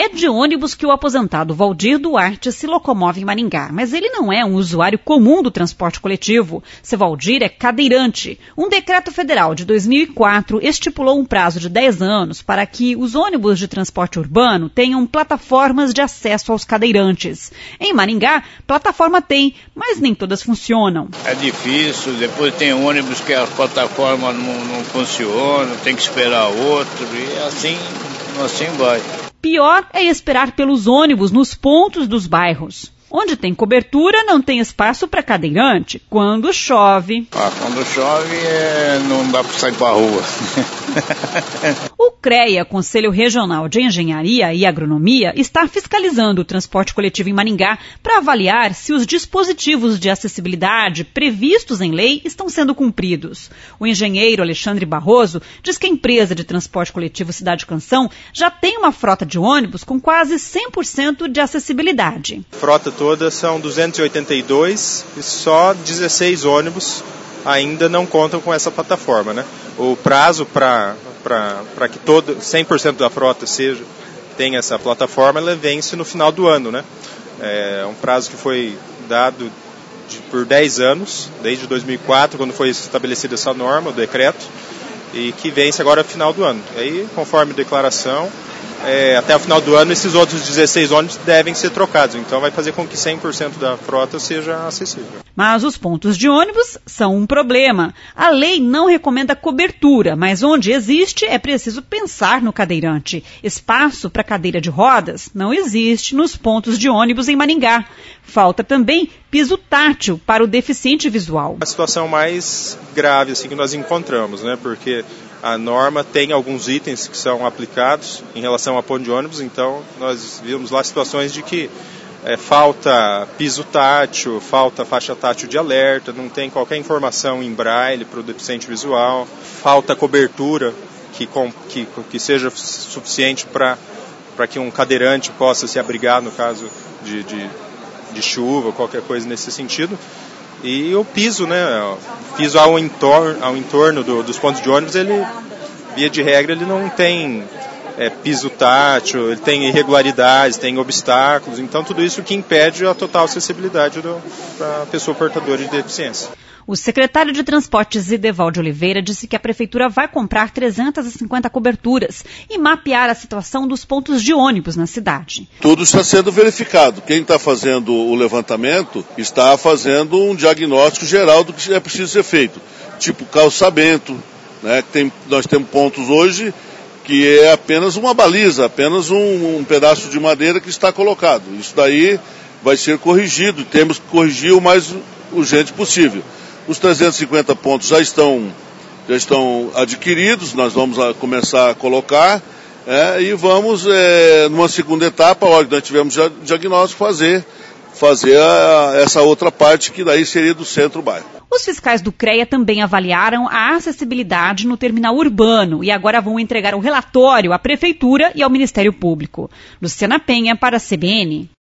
É de ônibus que o aposentado Valdir Duarte se locomove em Maringá, mas ele não é um usuário comum do transporte coletivo. Seu Valdir é cadeirante. Um decreto federal de 2004 estipulou um prazo de 10 anos para que os ônibus de transporte urbano tenham plataformas de acesso aos cadeirantes. Em Maringá, plataforma tem, mas nem todas funcionam. É difícil, depois tem ônibus que a plataforma não funciona, tem que esperar outro e assim vai. Pior é esperar pelos ônibus nos pontos dos bairros. Onde tem cobertura, não tem espaço para cadeirante. Quando chove... Quando chove, não dá para sair para a rua. O CREA, Conselho Regional de Engenharia e Agronomia, está fiscalizando o transporte coletivo em Maringá para avaliar se os dispositivos de acessibilidade previstos em lei estão sendo cumpridos. O engenheiro Alexandre Barroso diz que a empresa de transporte coletivo Cidade Canção já tem uma frota de ônibus com quase 100% de acessibilidade. Frota toda são 282 e só 16 ônibus ainda não contam com essa plataforma, né? O prazo para que 100% da frota tenha essa plataforma, ela vence no final do ano, né? É um prazo que foi dado por 10 anos, desde 2004, quando foi estabelecida essa norma, o decreto, e que vence agora no final do ano. E aí, conforme declaração, até o final do ano, esses outros 16 ônibus devem ser trocados. Então, vai fazer com que 100% da frota seja acessível. Mas os pontos de ônibus são um problema. A lei não recomenda cobertura, mas onde existe é preciso pensar no cadeirante. Espaço para cadeira de rodas não existe nos pontos de ônibus em Maringá. Falta também piso tátil para o deficiente visual. A situação mais grave assim, que nós encontramos, né? Porque a norma tem alguns itens que são aplicados em relação a ponto de ônibus, então nós vimos lá situações de que falta piso tátil, falta faixa tátil de alerta, não tem qualquer informação em braille para o deficiente visual, falta cobertura que seja suficiente para que um cadeirante possa se abrigar no caso de chuva, qualquer coisa nesse sentido. E o piso, né? O piso ao entorno dos pontos de ônibus, ele, via de regra, ele não tem piso tátil, ele tem irregularidades, tem obstáculos, então tudo isso que impede a total acessibilidade da pessoa portadora de deficiência. O secretário de Transportes, Idevaldo Oliveira, disse que a Prefeitura vai comprar 350 coberturas e mapear a situação dos pontos de ônibus na cidade. Tudo está sendo verificado. Quem está fazendo o levantamento está fazendo um diagnóstico geral do que é preciso ser feito. Tipo calçamento, né? Nós temos pontos hoje que é apenas uma baliza, apenas um pedaço de madeira que está colocado. Isso daí vai ser corrigido, temos que corrigir o mais urgente possível. Os 350 pontos já estão adquiridos, nós vamos começar a colocar e vamos, numa segunda etapa, a hora que nós tivermos diagnóstico, fazer essa outra parte que daí seria do centro-bairro. Os fiscais do CREA também avaliaram a acessibilidade no terminal urbano e agora vão entregar o relatório à Prefeitura e ao Ministério Público. Luciana Penha para a CBN.